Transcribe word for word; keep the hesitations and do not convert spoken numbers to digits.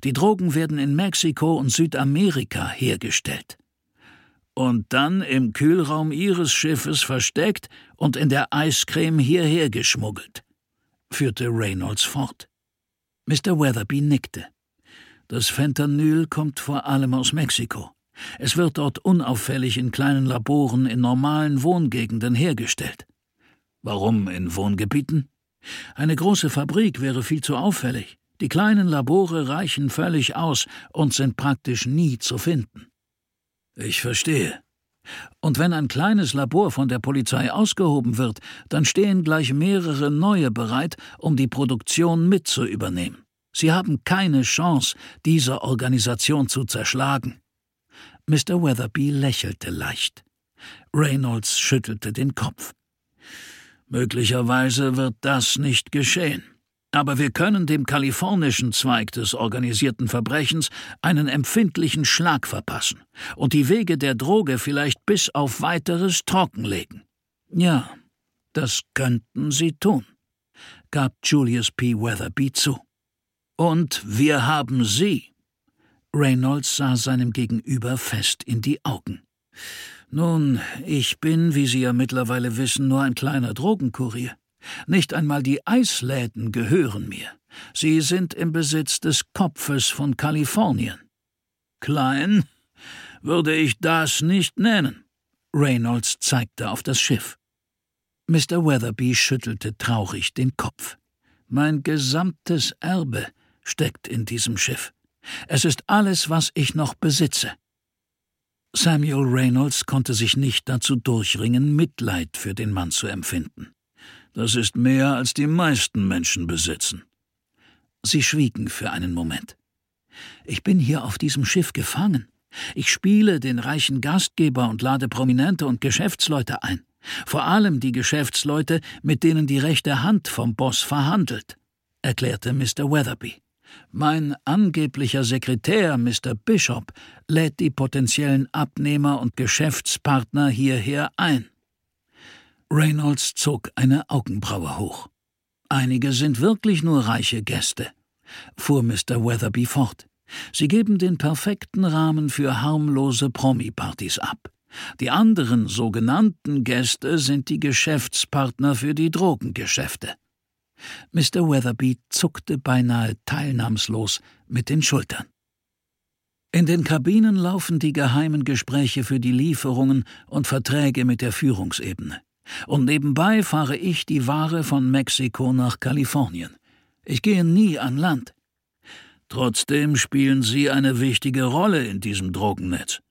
Die Drogen werden in Mexiko und Südamerika hergestellt. Und dann im Kühlraum Ihres Schiffes versteckt und in der Eiscreme hierher geschmuggelt, führte Reynolds fort. Mister Weatherby nickte. Das Fentanyl kommt vor allem aus Mexiko. Es wird dort unauffällig in kleinen Laboren in normalen Wohngegenden hergestellt. Warum in Wohngebieten? Eine große Fabrik wäre viel zu auffällig. Die kleinen Labore reichen völlig aus und sind praktisch nie zu finden. Ich verstehe. Und wenn ein kleines Labor von der Polizei ausgehoben wird, dann stehen gleich mehrere neue bereit, um die Produktion mit zu übernehmen. Sie haben keine Chance, diese Organisation zu zerschlagen. Mister Weatherby lächelte leicht. Reynolds schüttelte den Kopf. Möglicherweise wird das nicht geschehen. Aber wir können dem kalifornischen Zweig des organisierten Verbrechens einen empfindlichen Schlag verpassen und die Wege der Droge vielleicht bis auf Weiteres trockenlegen. Ja, das könnten Sie tun, gab Julius P. Weatherby zu. Und wir haben Sie. Reynolds sah seinem Gegenüber fest in die Augen. Nun, ich bin, wie Sie ja mittlerweile wissen, nur ein kleiner Drogenkurier. Nicht einmal die Eisläden gehören mir. Sie sind im Besitz des Kopfes von Kalifornien. Klein würde ich das nicht nennen. Reynolds zeigte auf das Schiff. Mister Weatherby schüttelte traurig den Kopf. Mein gesamtes Erbe steckt in diesem Schiff. Es ist alles, was ich noch besitze. Samuel Reynolds konnte sich nicht dazu durchringen, Mitleid für den Mann zu empfinden. Das ist mehr, als die meisten Menschen besitzen. Sie schwiegen für einen Moment. Ich bin hier auf diesem Schiff gefangen. Ich spiele den reichen Gastgeber und lade Prominente und Geschäftsleute ein. Vor allem die Geschäftsleute, mit denen die rechte Hand vom Boss verhandelt, erklärte Mister Weatherby. Mein angeblicher Sekretär, Mister Bishop, lädt die potenziellen Abnehmer und Geschäftspartner hierher ein. Reynolds zog eine Augenbraue hoch. Einige sind wirklich nur reiche Gäste, fuhr Mister Weatherby fort. Sie geben den perfekten Rahmen für harmlose Promi-Partys ab. Die anderen sogenannten Gäste sind die Geschäftspartner für die Drogengeschäfte. Mister Weatherby zuckte beinahe teilnahmslos mit den Schultern. In den Kabinen laufen die geheimen Gespräche für die Lieferungen und Verträge mit der Führungsebene. Und nebenbei fahre ich die Ware von Mexiko nach Kalifornien. Ich gehe nie an Land. Trotzdem spielen Sie eine wichtige Rolle in diesem Drogennetz,